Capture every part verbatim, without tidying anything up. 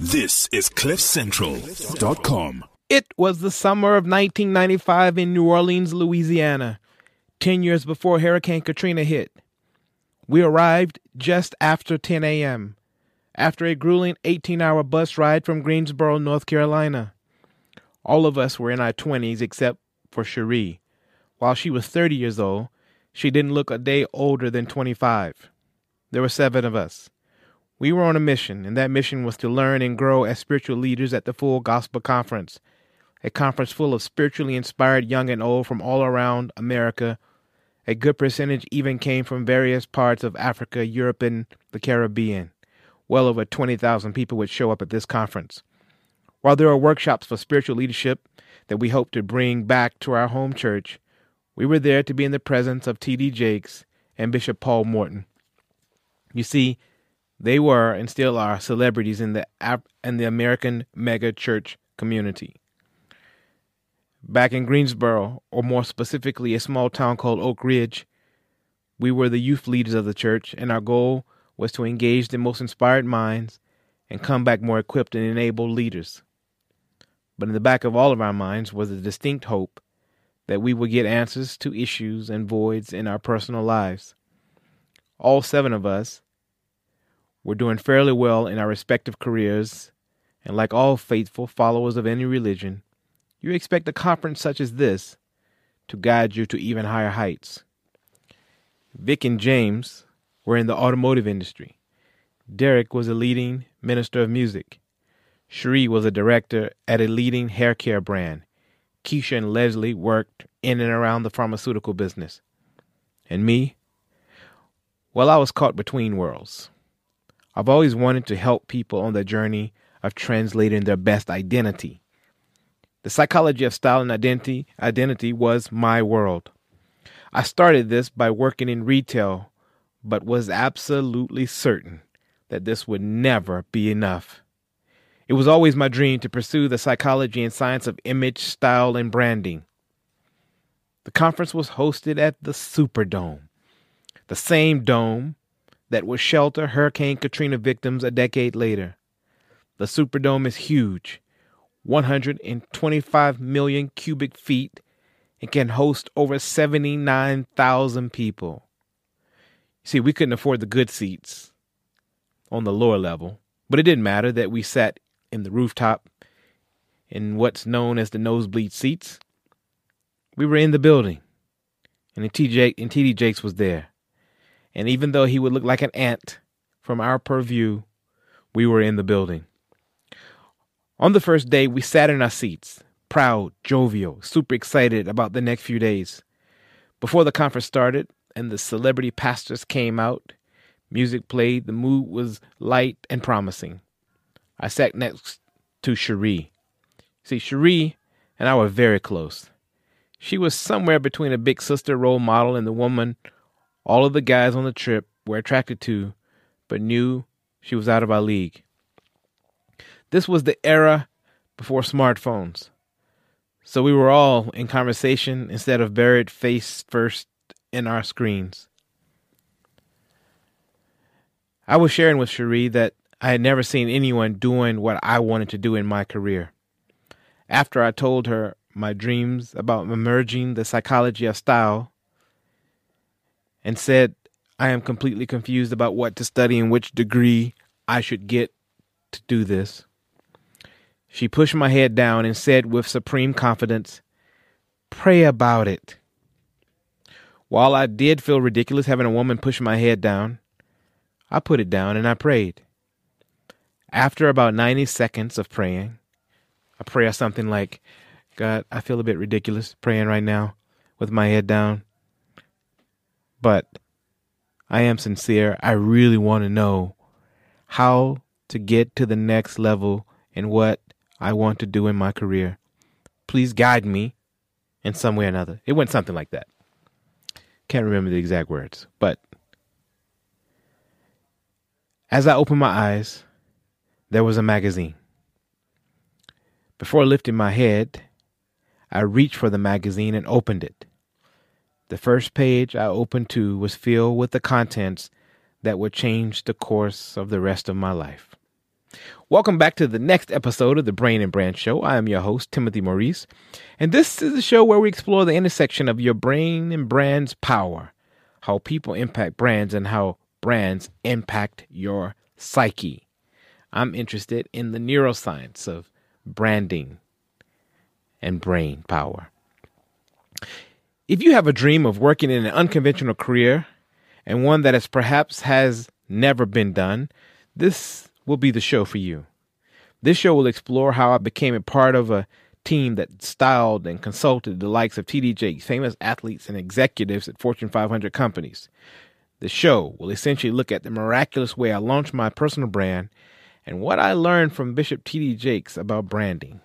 This is cliff central dot com. It was the summer of nineteen ninety-five in New Orleans, Louisiana, ten years before Hurricane Katrina hit. We arrived just after ten a.m., after a grueling eighteen-hour bus ride from Greensboro, North Carolina. All of us were in our twenties except for Cherie. While she was thirty years old, she didn't look a day older than twenty-five. There were seven of us. We were on a mission, and that mission was to learn and grow as spiritual leaders at the Full Gospel Conference, a conference full of spiritually inspired young and old from all around America. A good percentage even came from various parts of Africa, Europe, and the Caribbean. Well over twenty thousand people would show up at this conference. While there are workshops for spiritual leadership that we hope to bring back to our home church, we were there to be in the presence of T D Jakes and Bishop Paul Morton. You see, they were and still are celebrities in the in the American mega church community. Back in Greensboro, or more specifically a small town called Oak Ridge, we were the youth leaders of the church, and our goal was to engage the most inspired minds and come back more equipped and enabled leaders. But in the back of all of our minds was a distinct hope that we would get answers to issues and voids in our personal lives. All seven of us were doing fairly well in our respective careers, and like all faithful followers of any religion, you expect a conference such as this to guide you to even higher heights. Vic and James were in the automotive industry. Derek was a leading minister of music. Cherie was a director at a leading hair care brand. Keisha and Leslie worked in and around the pharmaceutical business. And me? Well, I was caught between worlds. I've always wanted to help people on their journey of translating their best identity. The psychology of style and identity, identity was my world. I started this by working in retail, but was absolutely certain that this would never be enough. It was always my dream to pursue the psychology and science of image, style, and branding. The conference was hosted at the Superdome, the same dome that would shelter Hurricane Katrina victims a decade later. The Superdome is huge, one hundred twenty-five million cubic feet, and can host over seventy-nine thousand people. See, we couldn't afford the good seats on the lower level, but it didn't matter that we sat in the rooftop in what's known as the nosebleed seats. We were in the building, and T J and T D Jakes was there. And even though he would look like an ant from our purview, we were in the building. On the first day, we sat in our seats, proud, jovial, super excited about the next few days. Before the conference started and the celebrity pastors came out, music played, the mood was light and promising. I sat next to Cherie. See, Cherie and I were very close. She was somewhere between a big sister role model and the woman all of the guys on the trip were attracted to, but knew she was out of our league. This was the era before smartphones, so we were all in conversation instead of buried face first in our screens. I was sharing with Cherie that I had never seen anyone doing what I wanted to do in my career. After I told her my dreams about emerging the psychology of style, and said, I am completely confused about what to study and which degree I should get to do this, she pushed my head down and said with supreme confidence, pray about it. While I did feel ridiculous having a woman push my head down, I put it down and I prayed. After about ninety seconds of praying, a prayer something like, God, I feel a bit ridiculous praying right now with my head down, but I am sincere. I really want to know how to get to the next level in what I want to do in my career. Please guide me in some way or another. It went something like that. Can't remember the exact words, but as I opened my eyes, there was a magazine. Before lifting my head, I reached for the magazine and opened it. The first page I opened to was filled with the contents that would change the course of the rest of my life. Welcome back to the next episode of the Brain and Brand Show. I am your host, Timothy Maurice, and this is the show where we explore the intersection of your brain and brand's power, how people impact brands, and how brands impact your psyche. I'm interested in the neuroscience of branding and brain power. If you have a dream of working in an unconventional career and one that is perhaps has never been done, this will be the show for you. This show will explore how I became a part of a team that styled and consulted the likes of T D Jakes, famous athletes and executives at Fortune five hundred companies. The show will essentially look at the miraculous way I launched my personal brand and what I learned from Bishop T D Jakes about branding.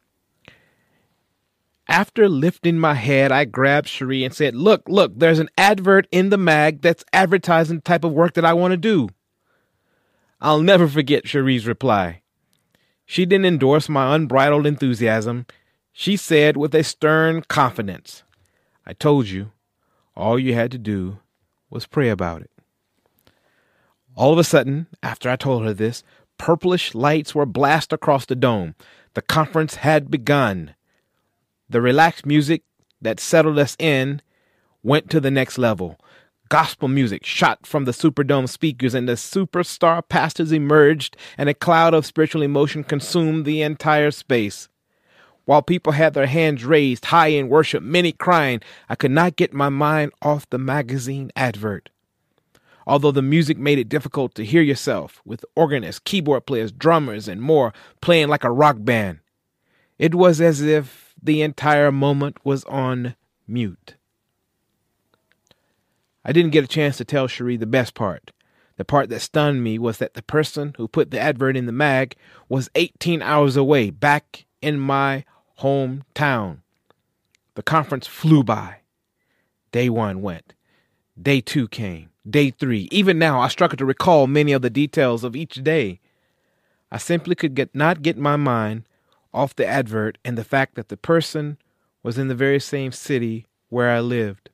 After lifting my head, I grabbed Cherie and said, look, look, there's an advert in the mag that's advertising the type of work that I want to do. I'll never forget Cherie's reply. She didn't endorse my unbridled enthusiasm. She said with a stern confidence, I told you, all you had to do was pray about it. All of a sudden, after I told her this, purplish lights were blasted across the dome. The conference had begun. The relaxed music that settled us in went to the next level. Gospel music shot from the Superdome speakers, and the superstar pastors emerged, and a cloud of spiritual emotion consumed the entire space. While people had their hands raised high in worship, many crying, I could not get my mind off the magazine advert. Although the music made it difficult to hear yourself, with organists, keyboard players, drummers, and more playing like a rock band, it was as if the entire moment was on mute. I didn't get a chance to tell Cherie the best part. The part that stunned me was that the person who put the advert in the mag was eighteen hours away, back in my hometown. The conference flew by. Day one went. Day two came. Day three. Even now, I struggle to recall many of the details of each day. I simply could get not get my mind off the advert and the fact that the person was in the very same city where I lived.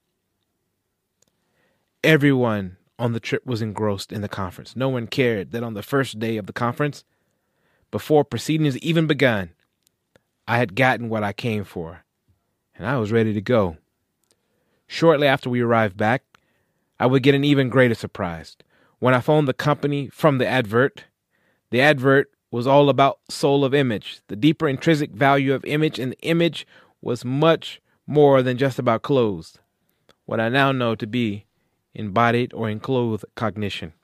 Everyone on the trip was engrossed in the conference. No one cared that on the first day of the conference, before proceedings even begun, I had gotten what I came for, and I was ready to go. Shortly after we arrived back, I would get an even greater surprise. When I phoned the company from the advert, the advert was all about soul of image, the deeper intrinsic value of image, and the image was much more than just about clothes, what I now know to be embodied or enclosed cognition.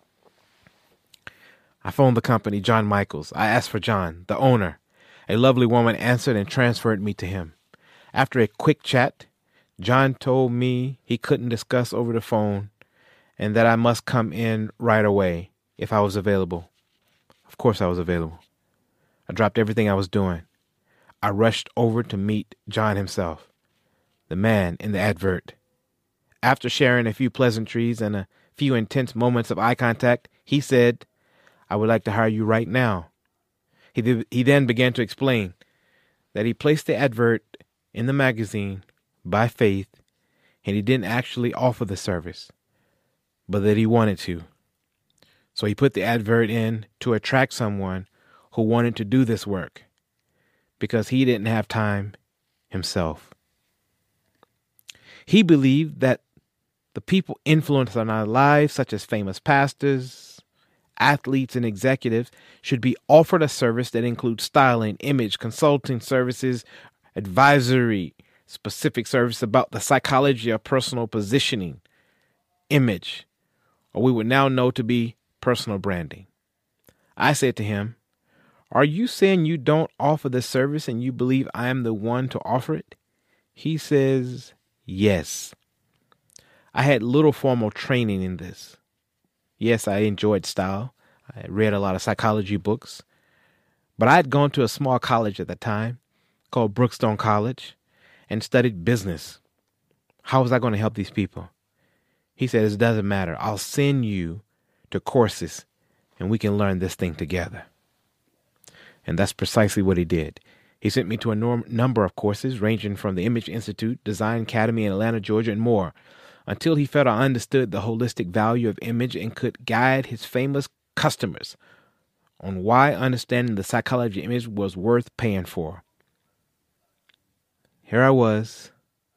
I phoned the company, John Michaels. I asked for John, the owner. A lovely woman answered and transferred me to him. After a quick chat, John told me he couldn't discuss over the phone and that I must come in right away if I was available. Of course I was available. I dropped everything I was doing. I rushed over to meet John himself, the man in the advert. After sharing a few pleasantries and a few intense moments of eye contact, he said, I would like to hire you right now. He, th- he then began to explain that he placed the advert in the magazine by faith, and he didn't actually offer the service, but that he wanted to. So he put the advert in to attract someone who wanted to do this work because he didn't have time himself. He believed that the people influenced on our lives, such as famous pastors, athletes, and executives, should be offered a service that includes styling, image, consulting services, advisory, specific service about the psychology of personal positioning, image, or we would now know to be personal branding. I said to him, are you saying you don't offer this service and you believe I am the one to offer it? He says, yes. I had little formal training in this. Yes, I enjoyed style. I read a lot of psychology books. But I had gone to a small college at the time called Brookstone College and studied business. How was I going to help these people? He said, it doesn't matter. I'll send you to courses and we can learn this thing together. And that's precisely what he did. He sent me to a norm- number of courses ranging from the Image Institute, Design Academy in Atlanta, Georgia, and more, until he felt I understood the holistic value of image and could guide his famous customers on why understanding the psychology of image was worth paying for. Here I was,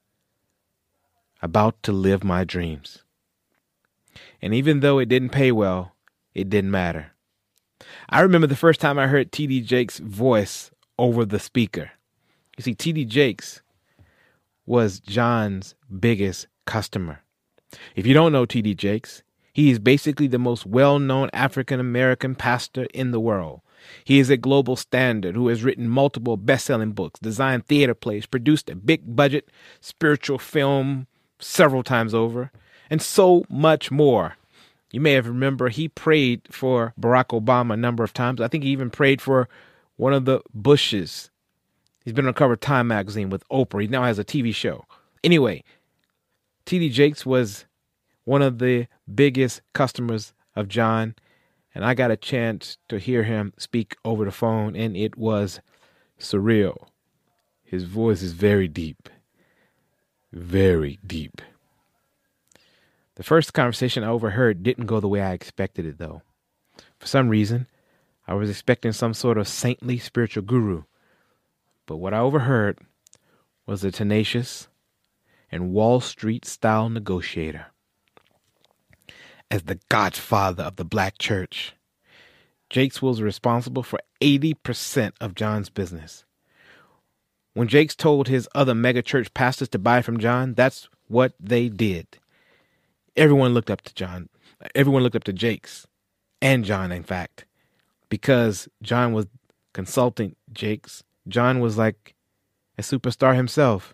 about to live my dreams. And even though it didn't pay well, it didn't matter. I remember the first time I heard T D Jakes' voice over the speaker. You see, T D Jakes was John's biggest customer. If you don't know T D Jakes, he is basically the most well-known African-American pastor in the world. He is a global standard who has written multiple best-selling books, designed theater plays, produced a big-budget spiritual film several times over, and so much more. You may have remember he prayed for Barack Obama a number of times. I think he even prayed for one of the Bushes. He's been on the cover of Time magazine with Oprah. He now has a T V show. Anyway, T D Jakes was one of the biggest customers of John, and I got a chance to hear him speak over the phone, and it was surreal. His voice is very deep, very deep. The first conversation I overheard didn't go the way I expected it, though. For some reason, I was expecting some sort of saintly spiritual guru, but what I overheard was a tenacious and Wall Street-style negotiator. As the godfather of the black church, Jakes was responsible for eighty percent of John's business. When Jakes told his other megachurch pastors to buy from John, that's what they did. Everyone looked up to John. Everyone looked up to Jakes and John, in fact, because John was consulting Jakes. John was like a superstar himself.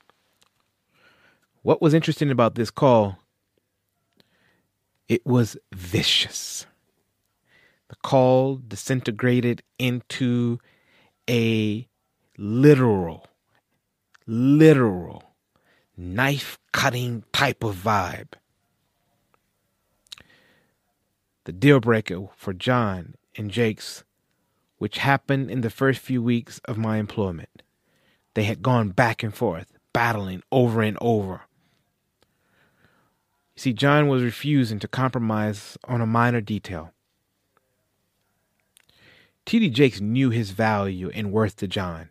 What was interesting about this call, it was vicious. The call disintegrated into a literal, literal knife-cutting type of vibe. The deal breaker for John and Jakes, which happened in the first few weeks of my employment. They had gone back and forth, battling over and over. You see, John was refusing to compromise on a minor detail. T D Jakes knew his value and worth to John,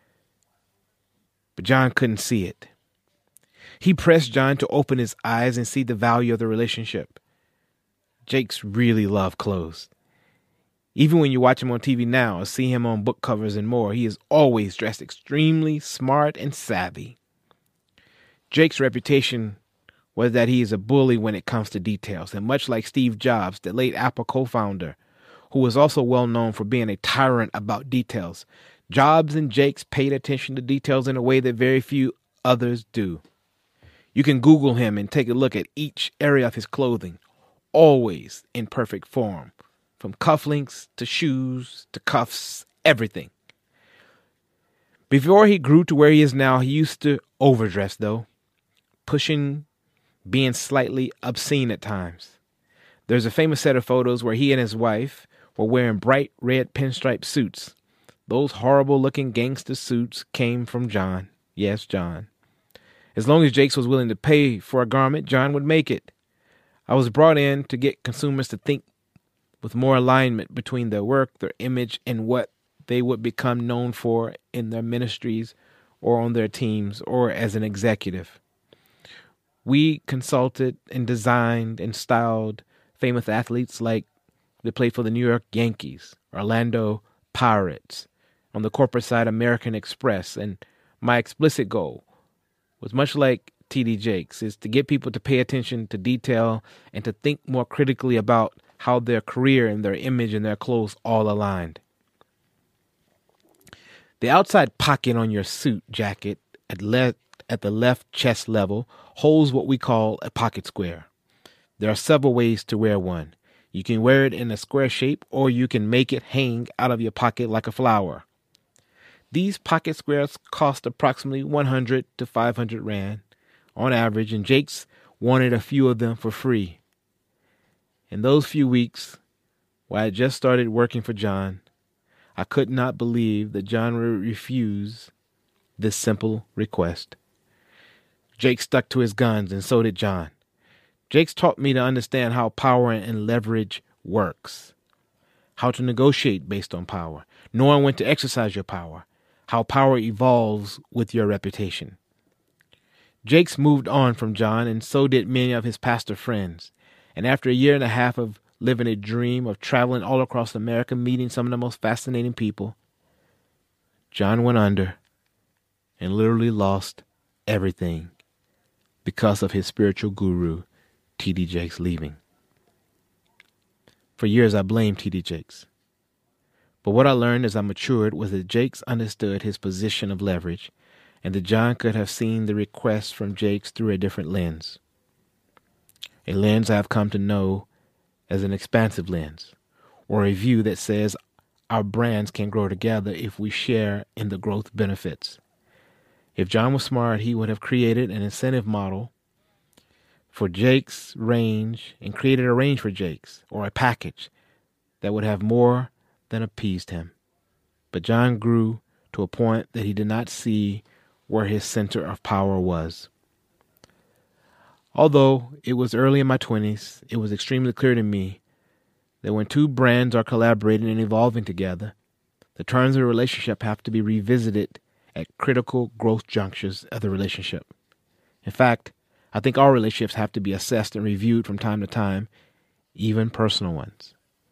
but John couldn't see it. He pressed John to open his eyes and see the value of the relationship. Jakes really loved clothes. Even when you watch him on T V now or see him on book covers and more, he is always dressed extremely smart and savvy. Jakes' reputation was that he is a bully when it comes to details, and much like Steve Jobs, the late Apple co-founder, who was also well known for being a tyrant about details, Jobs and Jakes paid attention to details in a way that very few others do. You can Google him and take a look at each area of his clothing, always in perfect form, from cufflinks to shoes to cuffs, everything. Before he grew to where he is now, he used to overdress, though, pushing, being slightly obscene at times. There's a famous set of photos where he and his wife were wearing bright red pinstripe suits. Those horrible-looking gangster suits came from John. Yes, John. As long as Jakes was willing to pay for a garment, John would make it. I was brought in to get consumers to think with more alignment between their work, their image, and what they would become known for in their ministries or on their teams or as an executive. We consulted and designed and styled famous athletes like they played for the New York Yankees, Orlando Pirates, on the corporate side, American Express. And my explicit goal was much like T D Jakes, is to get people to pay attention to detail and to think more critically about how their career and their image and their clothes all aligned. The outside pocket on your suit jacket at, le- at the left chest level holds what we call a pocket square. There are several ways to wear one. You can wear it in a square shape, or you can make it hang out of your pocket like a flower. These pocket squares cost approximately one hundred to five hundred rand on average, and Jakes wanted a few of them for free. In those few weeks, while I just started working for John, I could not believe that John would refuse this simple request. Jakes stuck to his guns, and so did John. Jakes taught me to understand how power and leverage works, how to negotiate based on power, knowing when to exercise your power, how power evolves with your reputation. Jakes moved on from John, and so did many of his pastor friends. And after a year and a half of living a dream of traveling all across America, meeting some of the most fascinating people, John went under and literally lost everything because of his spiritual guru, T D Jakes, leaving. For years, I blamed T D Jakes. But what I learned as I matured was that Jakes understood his position of leverage, and that John could have seen the request from Jakes through a different lens. A lens I have come to know as an expansive lens, or a view that says our brands can grow together if we share in the growth benefits. If John was smart, he would have created an incentive model for Jakes' range and created a range for Jakes, or a package that would have more than appeased him. But John grew to a point that he did not see where his center of power was. Although it was early in my twenties, it was extremely clear to me that when two brands are collaborating and evolving together, the terms of the relationship have to be revisited at critical growth junctures of the relationship. In fact, I think all relationships have to be assessed and reviewed from time to time, even personal ones.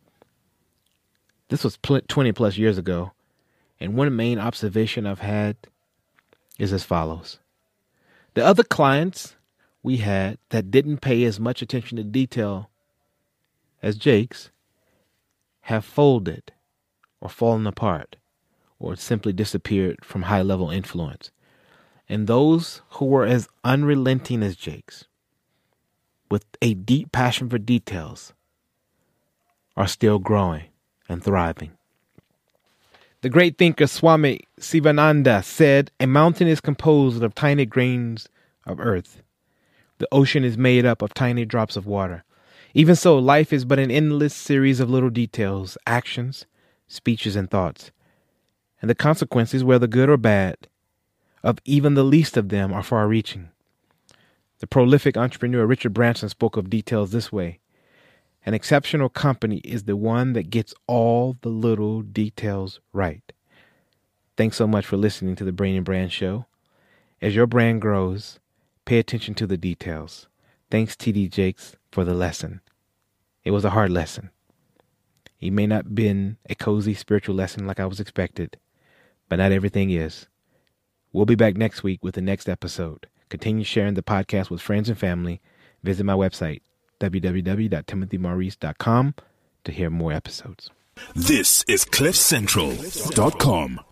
This was twenty plus years ago, and one main observation I've had is as follows. The other clients we had that didn't pay as much attention to detail as Jakes have folded or fallen apart or simply disappeared from high-level influence. And those who were as unrelenting as Jakes, with a deep passion for details, are still growing and thriving. The great thinker Swami Sivananda said, "A mountain is composed of tiny grains of earth. The ocean is made up of tiny drops of water. Even so, life is but an endless series of little details, actions, speeches, and thoughts. And the consequences, whether good or bad, of even the least of them are far-reaching." The prolific entrepreneur Richard Branson spoke of details this way: "An exceptional company is the one that gets all the little details right." Thanks so much for listening to the Brain and Brand Show. As your brand grows, pay attention to the details. Thanks, T D Jakes, for the lesson. It was a hard lesson. It may not have been a cozy spiritual lesson like I was expected, but not everything is. We'll be back next week with the next episode. Continue sharing the podcast with friends and family. Visit my website, w w w dot timothy maurice dot com, to hear more episodes. This is cliff central dot com.